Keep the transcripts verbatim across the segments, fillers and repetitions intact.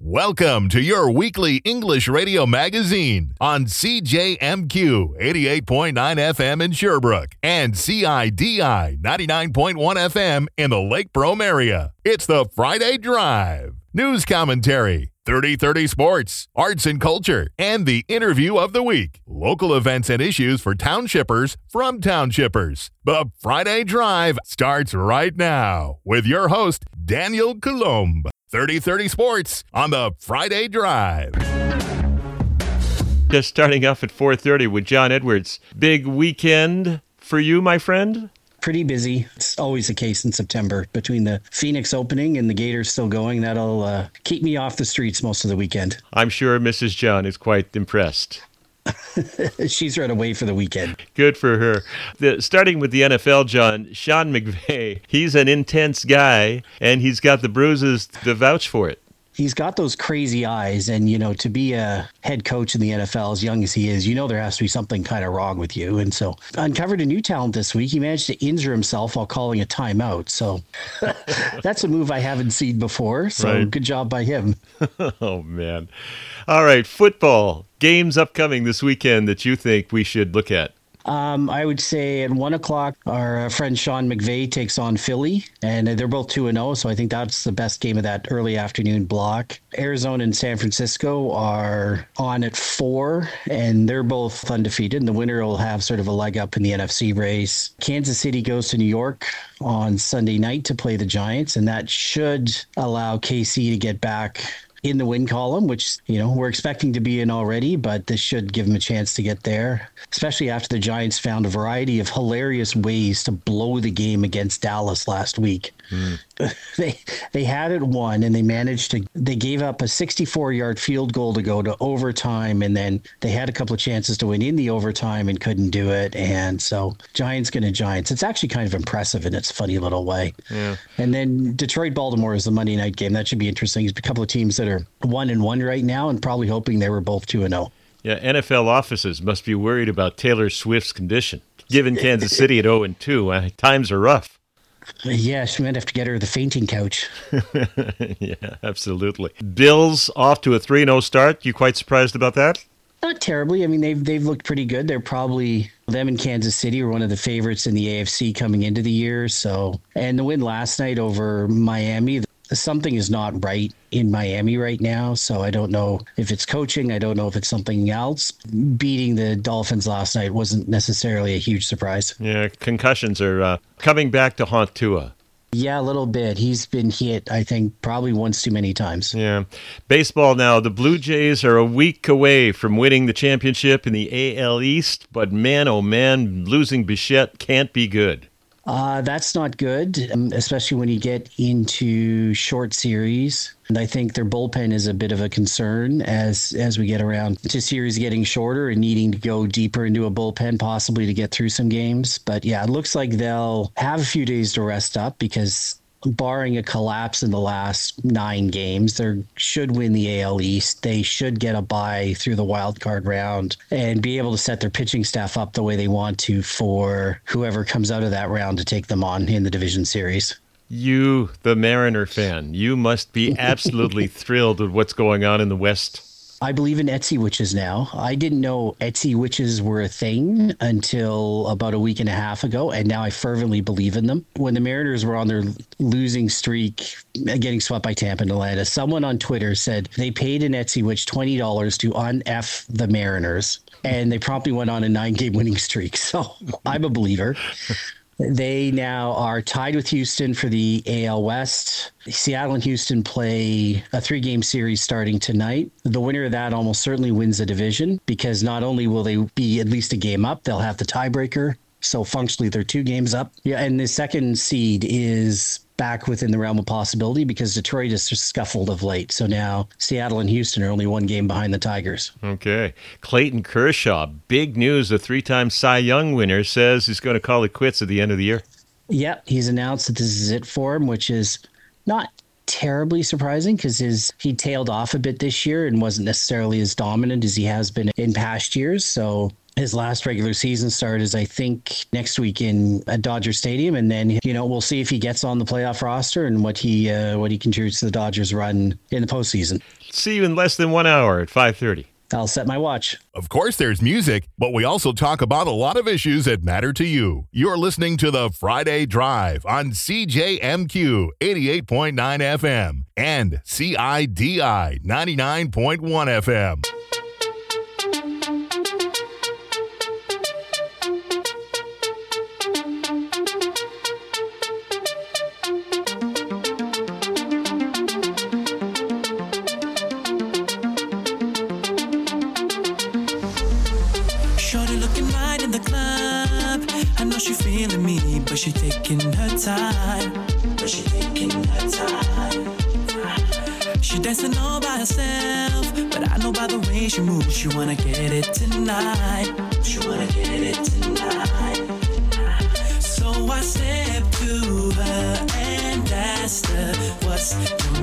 Welcome to your weekly English radio magazine on C J M Q eighty-eight point nine F M in Sherbrooke and C I D I ninety-nine point one F M in the Lake Brome area. It's the Friday Drive. News commentary, thirty thirty Sports, arts and culture, and the interview of the week. Local events and issues for townshippers from townshippers. The Friday Drive starts right now with your host, Daniel Coulombe. thirty thirty Sports on the Friday Drive. Just starting off at four thirty with John Edwards. Big weekend for you, my friend? Pretty busy. It's always the case in September. Between the Phoenix opening and the Gators still going, that'll uh, keep me off the streets most of the weekend. I'm sure Missus John is quite impressed. She's right away for the weekend. Good for her. The, starting with the N F L, John, Sean McVay, he's an intense guy, and he's got the bruises to vouch for it. He's got those crazy eyes, and, you know, to be a head coach in the N F L as young as he is, you know there has to be something kind of wrong with you. And so uncovered a new talent this week. He managed to injure himself while calling a timeout. So that's a move I haven't seen before. So right. Good job by him. Oh, man. All right, football. Games upcoming this weekend that you think we should look at. Um, I would say at one o'clock, our uh, friend Sean McVay takes on Philly, and they're both two and oh, so I think that's the best game of that early afternoon block. Arizona and San Francisco are on at four, and they're both undefeated, and the winner will have sort of a leg up in the N F C race. Kansas City goes to New York on Sunday night to play the Giants, and that should allow K C to get back in the win column, which, you know, we're expecting to be in already, but this should give them a chance to get there, especially after the Giants found a variety of hilarious ways to blow the game against Dallas last week. Mm. They they had it won, and they managed to, they gave up a sixty-four-yard field goal to go to overtime, and then they had a couple of chances to win in the overtime and couldn't do it. And so Giants gonna Giants. It's actually kind of impressive in its funny little way. Yeah. And then Detroit-Baltimore is the Monday night game. That should be interesting. There's a couple of teams that are one and one right now, and probably hoping they were both two and oh. Yeah, N F L offices must be worried about Taylor Swift's condition. Given Kansas City at oh and two, uh, times are rough. Yeah, she might have to get her the fainting couch. Yeah, absolutely. Bills off to a three and oh start. You quite surprised about that? Not terribly. I mean, they've they've looked pretty good. They're probably, them and Kansas City are one of the favorites in the A F C coming into the year. So, and the win last night over Miami, something is not right in Miami right now. So I don't know if it's coaching. I don't know if it's something else. Beating the Dolphins last night wasn't necessarily a huge surprise. Yeah, concussions are uh, coming back to haunt Tua. Yeah, a little bit. He's been hit, I think, probably once too many times. Yeah. Baseball now. The Blue Jays are a week away from winning the championship in the A L East. But man, oh man, losing Bichette can't be good. Uh, that's not good, um, especially when you get into short series. And I think their bullpen is a bit of a concern as as we get around to series getting shorter and needing to go deeper into a bullpen, possibly to get through some games. But yeah, it looks like they'll have a few days to rest up because barring a collapse in the last nine games, they should win the A L East. They should get a bye through the wild card round and be able to set their pitching staff up the way they want to for whoever comes out of that round to take them on in the division series. You, the Mariner fan, you must be absolutely thrilled with what's going on in the West. I believe in Etsy witches now. I didn't know Etsy witches were a thing until about a week and a half ago, and now I fervently believe in them. When the Mariners were on their losing streak, getting swept by Tampa and Atlanta, someone on Twitter said they paid an Etsy witch twenty dollars to un-F the Mariners, and they promptly went on a nine-game winning streak. So I'm a believer. They now are tied with Houston for the A L West. Seattle and Houston play a three-game series starting tonight. The winner of that almost certainly wins the division because not only will they be at least a game up, they'll have the tiebreaker. So functionally, they're two games up. Yeah, and the second seed is back within the realm of possibility because Detroit has just scuffled of late. So now Seattle and Houston are only one game behind the Tigers. Okay. Clayton Kershaw, big news. The three-time Cy Young winner says he's going to call it quits at the end of the year. Yep, he's announced that this is it for him, which is not terribly surprising because his he tailed off a bit this year and wasn't necessarily as dominant as he has been in past years. So his last regular season start is, I think, next week in at Dodger Stadium, and then you know we'll see if he gets on the playoff roster and what he uh, what he contributes to the Dodgers run in the postseason. See you in less than one hour at five thirty. I'll set my watch. Of course, there's music, but we also talk about a lot of issues that matter to you. You're listening to the Friday Drive on C J M Q eighty-eight point nine F M and C I D I ninety-nine point one F M. She feeling me, but she taking her time. But she taking her time. She dancing all by herself, but I know by the way she moves, she wanna get it tonight. She wanna get it tonight. So I stepped to her and asked her, "What's your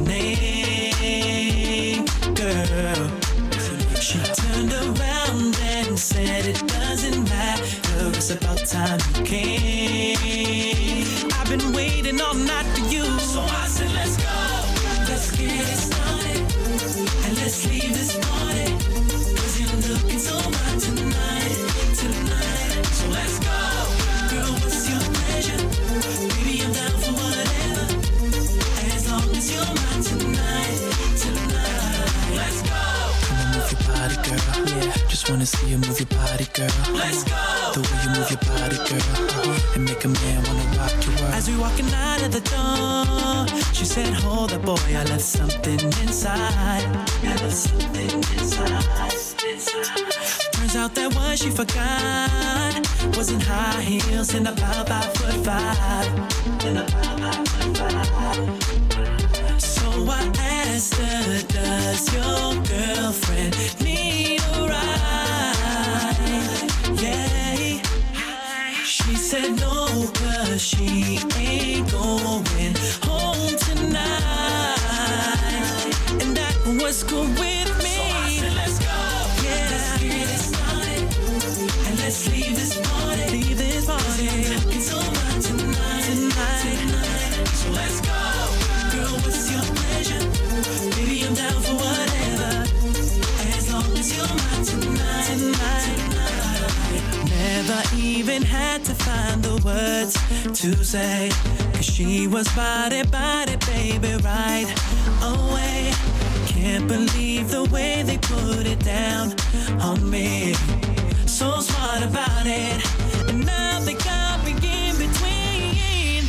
name, girl?" She turned around and said, "It doesn't matter, it's about time you came. I've been waiting all night for you." So I said, let's go, let's get it started, and let's leave this party, 'cause you're looking so hot tonight, tonight. So let's go, girl, what's your pleasure? Baby, I'm down for whatever, as long as you're mine tonight, tonight. Let's go. Come on, move your body, girl. Yeah, just wanna see you move your body, girl. Let's go. The way you move your body, girl, uh-huh, and make a man wanna rock your world. As we walking out of the door, she said, "Hold up, boy, I left something inside. I left something inside, inside." Turns out that what she forgot wasn't high heels and about five foot five, and about five foot five. So I asked her, "Does your girlfriend need a ride?" Yeah. She said no, 'cause she ain't going home tonight, and that was cool with me. So I said, let's go, yeah, let's get it started, and let's leave this party, leave this party, looking so hot tonight, tonight, tonight. So let's go, girl, what's your pleasure? Baby, I'm down for whatever, as long as you're mine tonight, tonight, tonight. Never even had to find the words to say, 'cause she was body, body, baby, right away. Can't believe the way they put it down on me. So smart about it, and now they got me in between.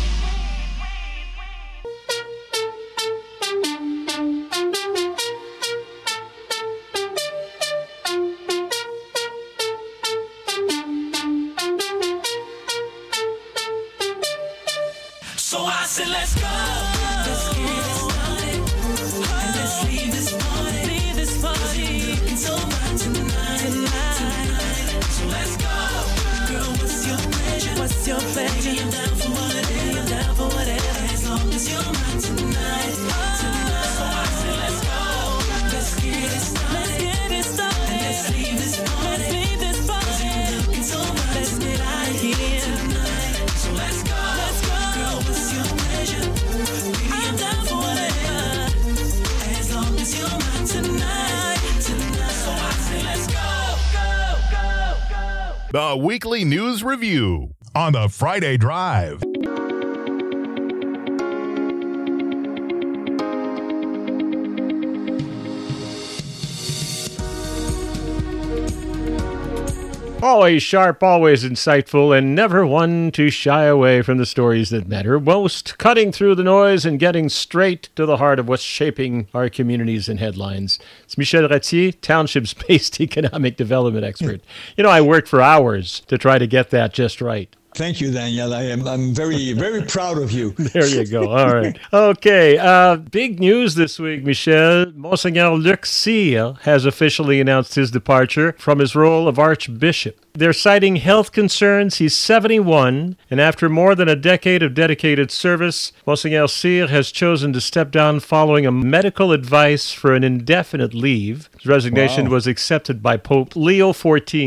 So I said, let's go, let's get it started, and let's leave this party, leave this party, looking so hot tonight, tonight, tonight. So let's go, girl, what's your pleasure? What's your pleasure? Baby, I'm down for whatever, I'm down for whatever, as long as you're mine tonight, tonight. So I said, let's go, let's get it started, let's get it started, and let's leave this party, let's leave this party, 'cause you're looking so hot, let's get out of here tonight. So let's go, let's go, girl, what's your pleasure? Baby, I'm down for whatever, as long as you're mine tonight, tonight. So I say, let's go, go, go, go. The Weekly News Review on the Friday Drive. Always sharp, always insightful, and never one to shy away from the stories that matter most, cutting through the noise and getting straight to the heart of what's shaping our communities and headlines. It's Michel Ratier, Townships-based economic development expert. You know, I worked for hours to try to get that just right. Thank you, Daniel. I am I'm very, very proud of you. There you go. All right. Okay. Uh, big news this week, Michel. Monseigneur Luc Cyr has officially announced his departure from his role of Archbishop. They're citing health concerns. He's seventy-one, and after more than a decade of dedicated service, Monseigneur Cyr has chosen to step down following a medical advice for an indefinite leave. His resignation Wow. was accepted by Pope Leo the fourteenth.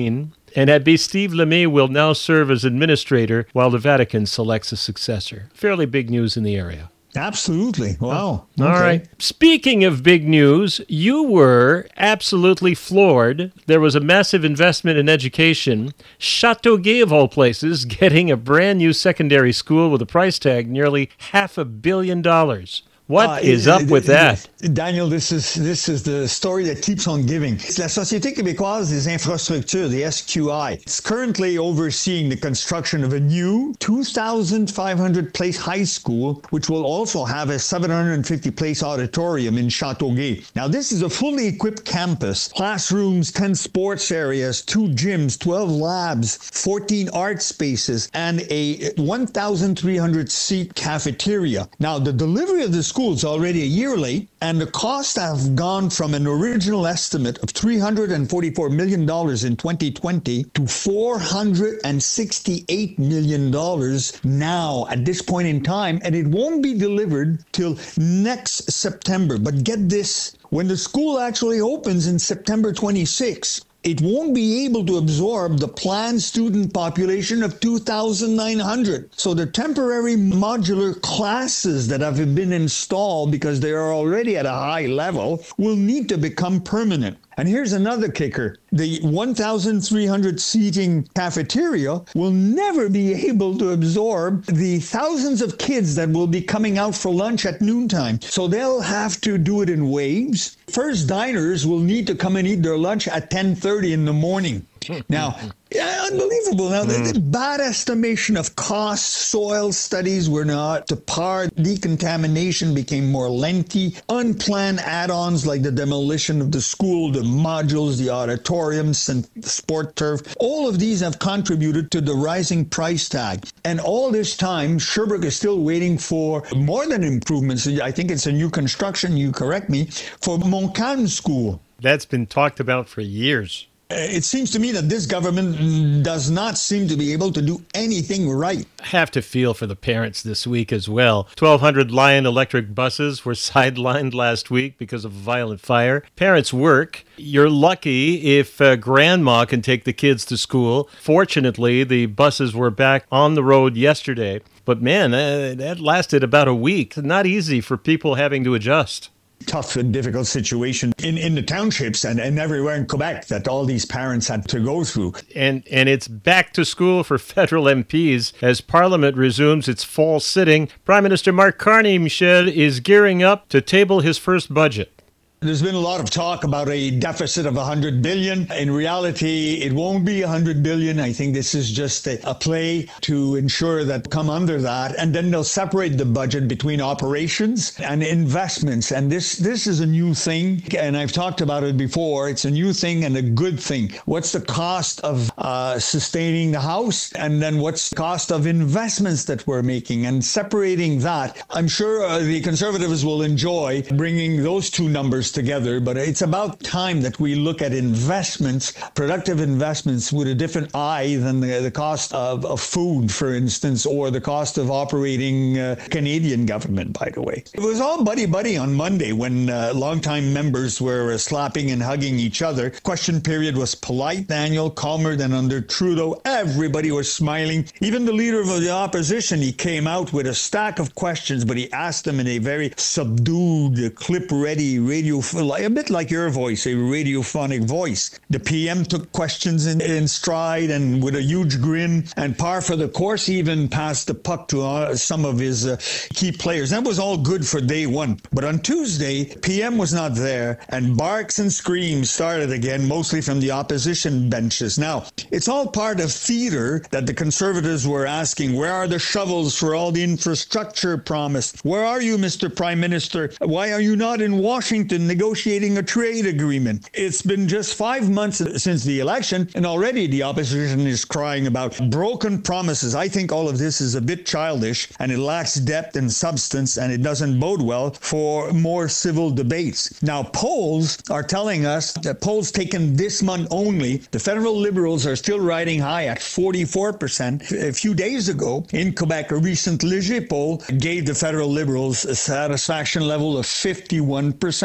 And Abbé Steve Lemay will now serve as administrator while the Vatican selects a successor. Fairly big news in the area. Absolutely. Wow. All Okay. right. Speaking of big news, you were absolutely floored. There was a massive investment in education. Châteauguay, of all places, getting a brand new secondary school with a price tag nearly half a billion dollars. What Uh, is it- up it- with that? Daniel, this is this is the story that keeps on giving. It's la Société québécoise des infrastructures, the S Q I. It's currently overseeing the construction of a new two thousand five hundred place high school, which will also have a seven hundred fifty place auditorium in Châteauguay. Now, this is a fully equipped campus, classrooms, ten sports areas, two gyms, twelve labs, fourteen art spaces, and a one thousand three hundred seat cafeteria. Now, the delivery of the school is already a year late, and the costs have gone from an original estimate of three hundred forty-four million dollars in twenty twenty to four hundred sixty-eight million dollars now at this point in time, and it won't be delivered till next September. But get this, when the school actually opens in September twenty-sixth, it won't be able to absorb the planned student population of two thousand nine hundred. So the temporary modular classes that have been installed because they are already at a high level will need to become permanent. And here's another kicker. The one thousand three hundred seating cafeteria will never be able to absorb the thousands of kids that will be coming out for lunch at noontime. So they'll have to do it in waves. First diners will need to come and eat their lunch at ten thirty in the morning. Now, yeah, unbelievable. Now, the, the bad estimation of costs, soil studies were not to par. Decontamination became more lengthy. Unplanned add-ons like the demolition of the school, the modules, the auditoriums, and the sport turf. All of these have contributed to the rising price tag. And all this time, Sherbrooke is still waiting for more than improvements. I think it's a new construction, you correct me, for Montcalm School. That's been talked about for years. It seems to me that this government does not seem to be able to do anything right. I have to feel for the parents this week as well. twelve hundred Lion electric buses were sidelined last week because of a violent fire. Parents work. You're lucky if uh, grandma can take the kids to school. Fortunately, the buses were back on the road yesterday. But man, uh, that lasted about a week. Not easy for people having to adjust. Tough and difficult situation in, in the townships and, and everywhere in Quebec that all these parents had to go through. And and it's back to school for federal M Ps as Parliament resumes its fall sitting. Prime Minister Mark Carney, Michel, is gearing up to table his first budget. There's been a lot of talk about a deficit of one hundred billion dollars. In reality, it won't be one hundred billion dollars. I think this is just a, a play to ensure that come under that. And then they'll separate the budget between operations and investments. And this, this is a new thing. And I've talked about it before. It's a new thing and a good thing. What's the cost of uh, sustaining the house? And then what's the cost of investments that we're making? And separating that, I'm sure uh, the Conservatives will enjoy bringing those two numbers together, but it's about time that we look at investments, productive investments, with a different eye than the, the cost of, of food, for instance, or the cost of operating uh, Canadian government, by the way. It was all buddy-buddy on Monday when uh, longtime members were uh, slapping and hugging each other. Question period was polite, Daniel, calmer than under Trudeau. Everybody was smiling. Even the leader of the opposition, he came out with a stack of questions, but he asked them in a very subdued, clip-ready radio, a bit like your voice, a radiophonic voice. The P M took questions in, in stride and with a huge grin, and par for the course, he even passed the puck to uh, some of his uh, key players. That was all good for day one. But on Tuesday, P M was not there, and barks and screams started again, mostly from the opposition benches. Now, it's all part of theater that the Conservatives were asking, where are the shovels for all the infrastructure promised? Where are you, Mister Prime Minister? Why are you not in Washington negotiating a trade agreement? It's been just five months since the election, and already the opposition is crying about broken promises. I think all of this is a bit childish, and it lacks depth and substance, and it doesn't bode well for more civil debates. Now, polls are telling us that polls taken this month only, the federal Liberals are still riding high at forty-four percent. A few days ago, in Quebec, a recent Léger poll gave the federal Liberals a satisfaction level of fifty-one percent.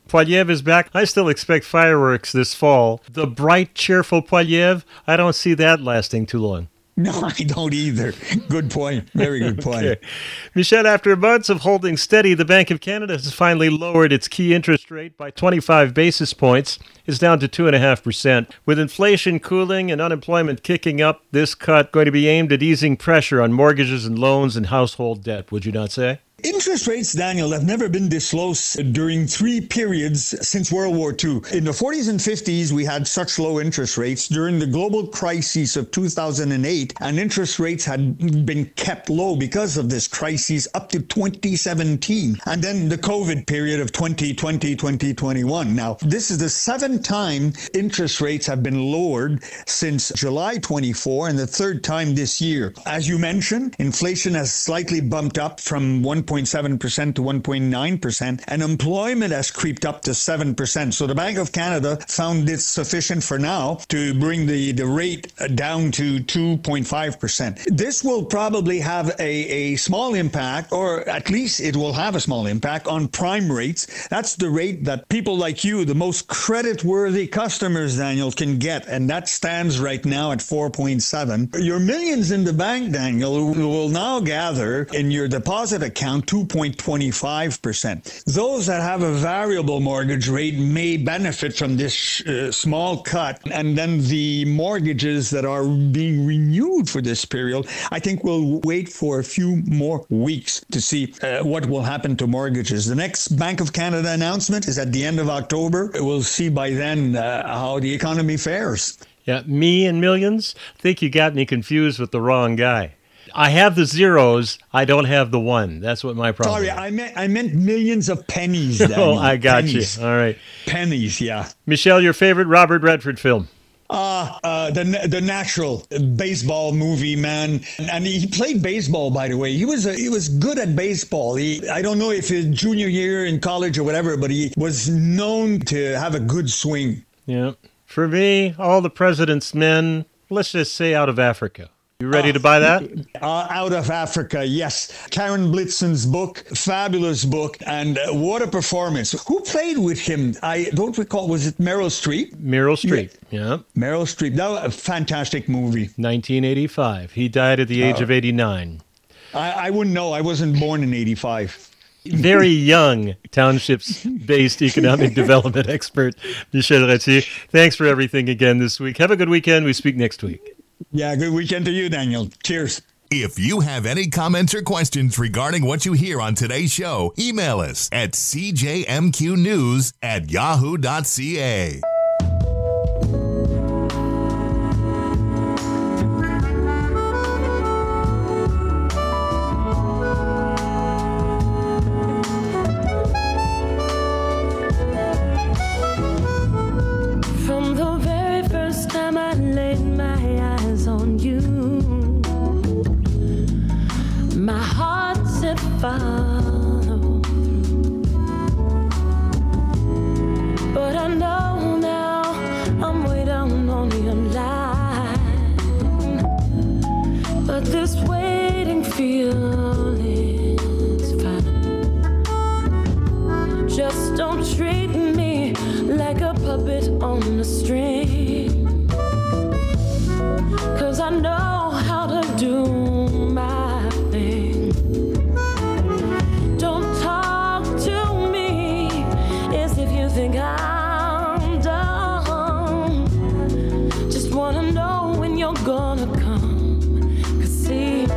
Poiliev is back. I still expect fireworks this fall. The bright, cheerful Poiliev, I don't see that lasting too long. No, I don't either. Good point. Very good point. Okay. Michel, after months of holding steady, the Bank of Canada has finally lowered its key interest rate by twenty-five basis points. It's down to two point five percent. With inflation cooling and unemployment kicking up, this cut going to be aimed at easing pressure on mortgages and loans and household debt, would you not say? Interest rates, Daniel, have never been this low during three periods since World War Two. In the forties and fifties, we had such low interest rates. During the global crisis of two thousand eight, and interest rates had been kept low because of this crisis up to twenty seventeen. And then the COVID period of twenty twenty, twenty twenty-one. Now, this is the seventh time interest rates have been lowered since July twenty-fourth, and the third time this year. As you mentioned, inflation has slightly bumped up from one point seven percent to one point nine percent, and employment has creeped up to seven percent. So the Bank of Canada found it sufficient for now to bring the, the rate down to two point five percent. This will probably have a, a small impact, or at least it will have a small impact on prime rates. That's the rate that people like you, the most credit-worthy customers, Daniel, can get, and that stands right now at four point seven. Your millions in the bank, Daniel, will now gather in your deposit account two point two five percent. Those that have a variable mortgage rate may benefit from this uh, small cut, and then the mortgages that are being renewed for this period, I think we'll wait for a few more weeks to see uh, what will happen to mortgages. The next Bank of Canada announcement is at the end of October. We'll see by then uh, how the economy fares. Yeah, me and millions? I think you got me confused with the wrong guy. I have the zeros. I don't have the one. That's what my problem Sorry, is. I meant I meant millions of pennies. Daniel. Oh, I got pennies. you. All right. Pennies, yeah. Michel, your favorite Robert Redford film? Uh, uh, the the natural baseball movie, man, and he played baseball. By the way, he was a, he was good at baseball. He I don't know if his junior year in college or whatever, but he was known to have a good swing. Yeah. For me, All the President's Men. Let's just say Out of Africa. You ready uh, to buy that? Uh, Out of Africa, yes. Karen Blixen's book, fabulous book, and uh, what a performance. Who played with him? I don't recall. Was it Meryl Streep? Meryl Streep, yeah. yeah. Meryl Streep. That was a fantastic movie. nineteen eighty-five. He died at the age uh, of eighty-nine. I, I wouldn't know. I wasn't born in eighty-five. Very young townships-based economic development expert, Michel Ratier. Thanks for everything again this week. Have a good weekend. We speak next week. Yeah, good weekend to you, Daniel. Cheers. If you have any comments or questions regarding what you hear on today's show, email us at c j m q news at yahoo dot c a. Follow through. But I know now I'm way down on your line. But this waiting feeling's fine. Just don't treat me like a puppet on a string. 'Cause I know how to do my thing. Think I'm done. Just wanna know when you're gonna come. 'Cause see,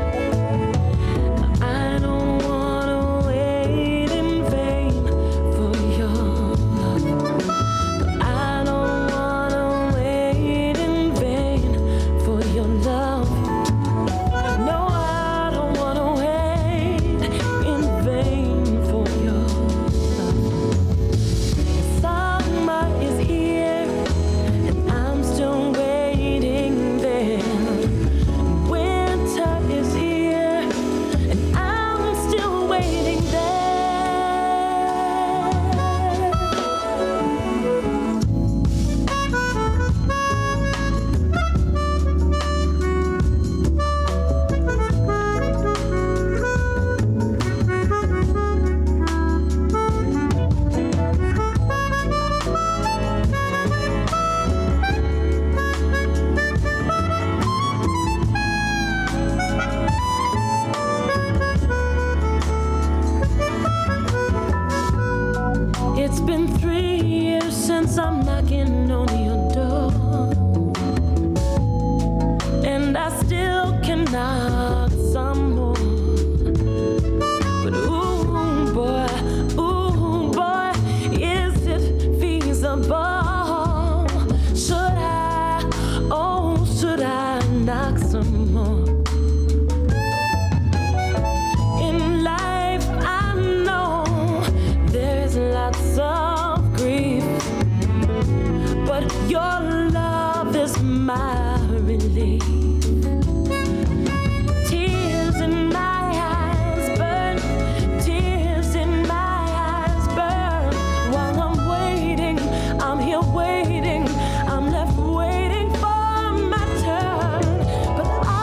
I don't wanna wait in vain for your love. I don't wanna wait in vain for your love. ball. Should I, oh, should I knock some more? In life, I know there's lots of grief, but your love is my relief. Tears in my eyes burn, tears in my eyes burn. While I'm waiting, I'm here waiting, I'm left waiting for my turn. But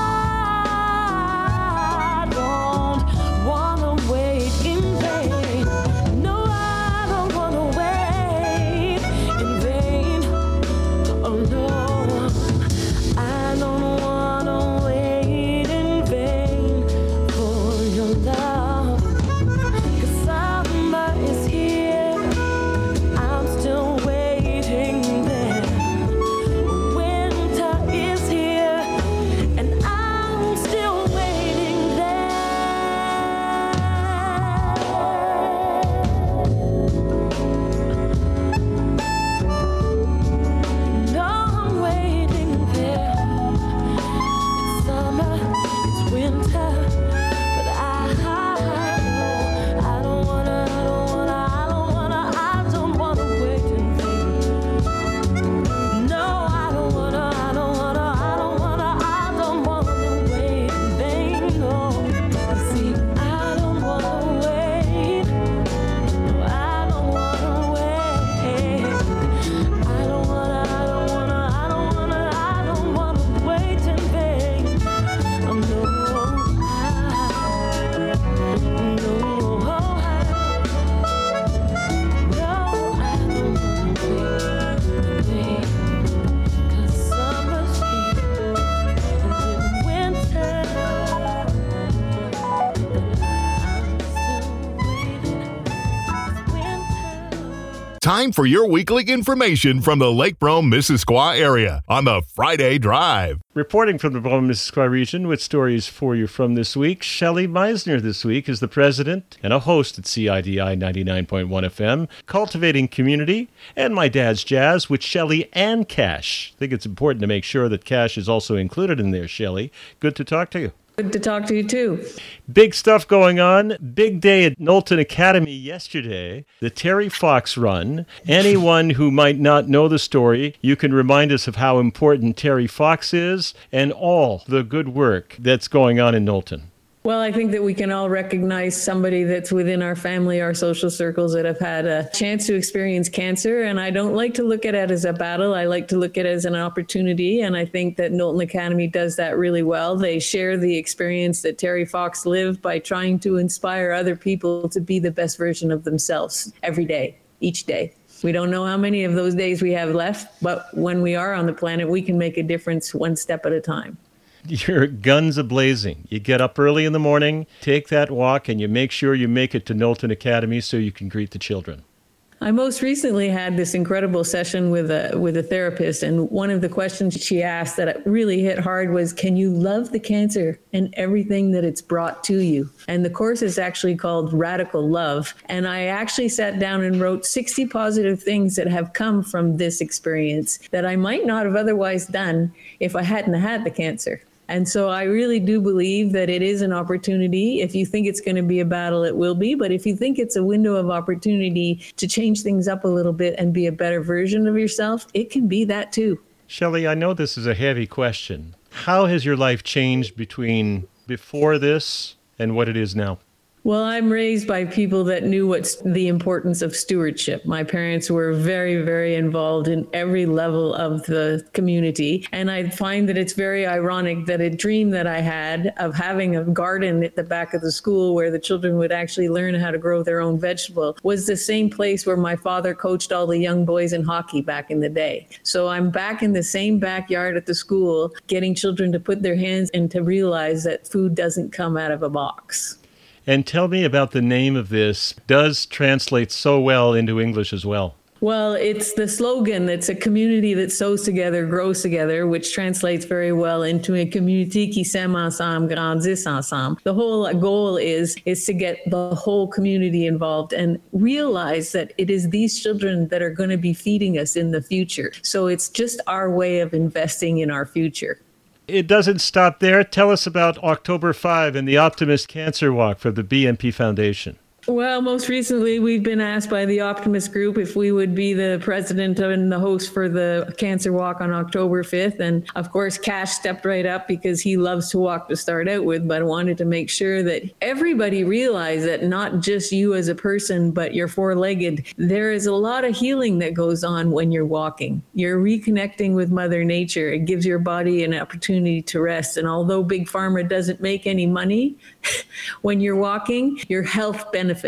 I don't wanna wait in vain. No, I don't wanna wait in vain. Oh no, I don't wanna wait in vain for your love. 'Cause summer is here, I'm still waiting there. Winter is here, and I'm still waiting there. No, I'm waiting there. It's summer, it's winter, but I, I don't wanna, I don't wanna, I don't wanna, I don't wanna wait in vain. No, I don't wanna, I don't wanna, I don't wanna, I don't wanna wait in vain. No, see, I don't wanna wait. No, I don't wanna wait. I don't wanna, I don't wanna, I don't wanna, I don't wanna wait in vain. Oh no, I, no, I, no, I don't wanna wait in vain. 'Cause summer's here, and then winter, I'm still waiting. It's winter. Time for your weekly information from the Lake Brome, Missisquoi area on the Friday Drive. Reporting from the Brome-Missisquoi region with stories for you from this week, Shelley Meisner this week is the president and a host at C I D I ninety-nine point one F M, Cultivating Community, and My Dad's Jazz with Shelley and Cash. I think it's important to make sure that Cash is also included in there, Shelley. Good to talk to you. Good to talk to you too. Big stuff going on. Big day at Knowlton Academy yesterday. The Terry Fox Run. Anyone who might not know the story, you can remind us of how important Terry Fox is and all the good work that's going on in Knowlton. Well, I think that we can all recognize somebody that's within our family, our social circles that have had a chance to experience cancer. And I don't like to look at it as a battle. I like to look at it as an opportunity. And I think that Knowlton Academy does that really well. They share the experience that Terry Fox lived by trying to inspire other people to be the best version of themselves every day, each day. We don't know how many of those days we have left, but when we are on the planet, we can make a difference one step at a time. Your guns a-blazing. You get up early in the morning, take that walk, and you make sure you make it to Knowlton Academy so you can greet the children. I most recently had this incredible session with a with a therapist, and one of the questions she asked that really hit hard was, can you love the cancer and everything that it's brought to you? And the course is actually called Radical Love. And I actually sat down and wrote sixty positive things that have come from this experience that I might not have otherwise done if I hadn't had the cancer. And so I really do believe that it is an opportunity. If you think it's going to be a battle, it will be. But if you think it's a window of opportunity to change things up a little bit and be a better version of yourself, it can be that too. Shelley, I know this is a heavy question. How has your life changed between before this and what it is now? Well, I'm raised by people that knew what's the importance of stewardship. My parents were very, very involved in every level of the community. And I find that it's very ironic that a dream that I had of having a garden at the back of the school where the children would actually learn how to grow their own vegetable was the same place where my father coached all the young boys in hockey back in the day. So I'm back in the same backyard at the school, getting children to put their hands and to realize that food doesn't come out of a box. And tell me about the name of this. It does translate so well into English as well. Well, it's the slogan that's a community that sows together, grows together, which translates very well into a community qui s'aime ensemble, grandissent ensemble. The whole goal is, is to get the whole community involved and realize that it is these children that are going to be feeding us in the future. So it's just our way of investing in our future. It doesn't stop there. Tell us about October fifth and the Optimist Cancer Walk for the B M P Foundation. Well, most recently, we've been asked by the Optimist Group if we would be the president and the host for the Cancer Walk on October fifth. And of course, Cash stepped right up because he loves to walk to start out with, but I wanted to make sure that everybody realized that not just you as a person, but you're four-legged. There is a lot of healing that goes on when you're walking. You're reconnecting with Mother Nature. It gives your body an opportunity to rest. And although Big Pharma doesn't make any money, when you're walking, your health benefits.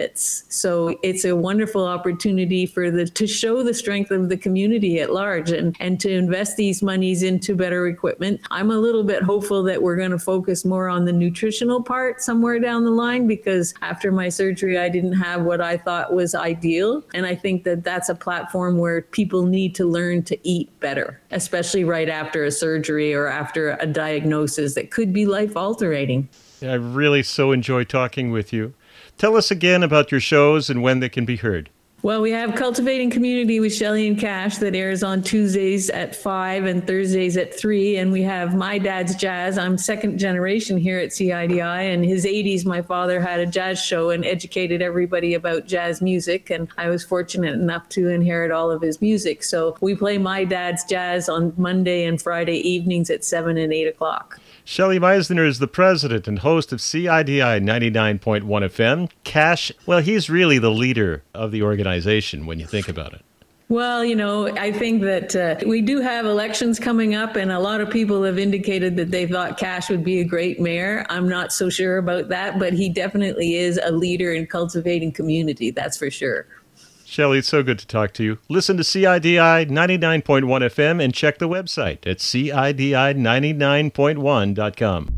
So it's a wonderful opportunity for the to show the strength of the community at large and, and to invest these monies into better equipment. I'm a little bit hopeful that we're going to focus more on the nutritional part somewhere down the line, because after my surgery, I didn't have what I thought was ideal. And I think that that's a platform where people need to learn to eat better, especially right after a surgery or after a diagnosis that could be life-altering. I really so enjoy talking with you. Tell us again about your shows and when they can be heard. Well, we have Cultivating Community with Shelley and Cash that airs on Tuesdays at five and Thursdays at three. And we have My Dad's Jazz. I'm second generation here at C I D I. In his eighties, my father had a jazz show and educated everybody about jazz music. And I was fortunate enough to inherit all of his music. So we play My Dad's Jazz on Monday and Friday evenings at seven and eight o'clock. Shelley Meisner is the president and host of C I D I ninety-nine point one F M. Cash, well, he's really the leader of the organization when you think about it. Well, you know, I think that uh, we do have elections coming up, and a lot of people have indicated that they thought Cash would be a great mayor. I'm not so sure about that, but he definitely is a leader in cultivating community, that's for sure. Shelley, it's so good to talk to you. Listen to C I D I ninety-nine point one F M and check the website at C I D I ninety-nine point one dot com.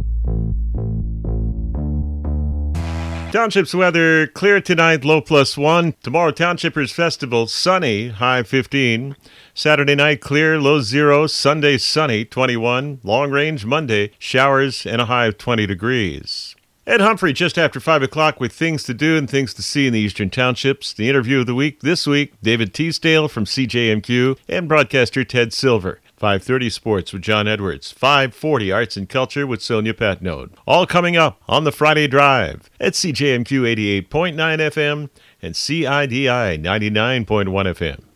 Township's weather, clear tonight, low plus one. Tomorrow, Townshippers Festival, sunny, high fifteen. Saturday night, clear, low zero. Sunday, sunny, twenty-one. Long range Monday, showers and a high of twenty degrees. Ed Humphrey, just after five o'clock with things to do and things to see in the Eastern Townships. The interview of the week this week, David Teasdale from C J M Q and broadcaster Ted Silver. five thirty Sports with John Edwards. five forty Arts and Culture with Sonia Patnode. All coming up on the Friday Drive at C J M Q eighty-eight point nine F M and C I D I ninety-nine point one F M.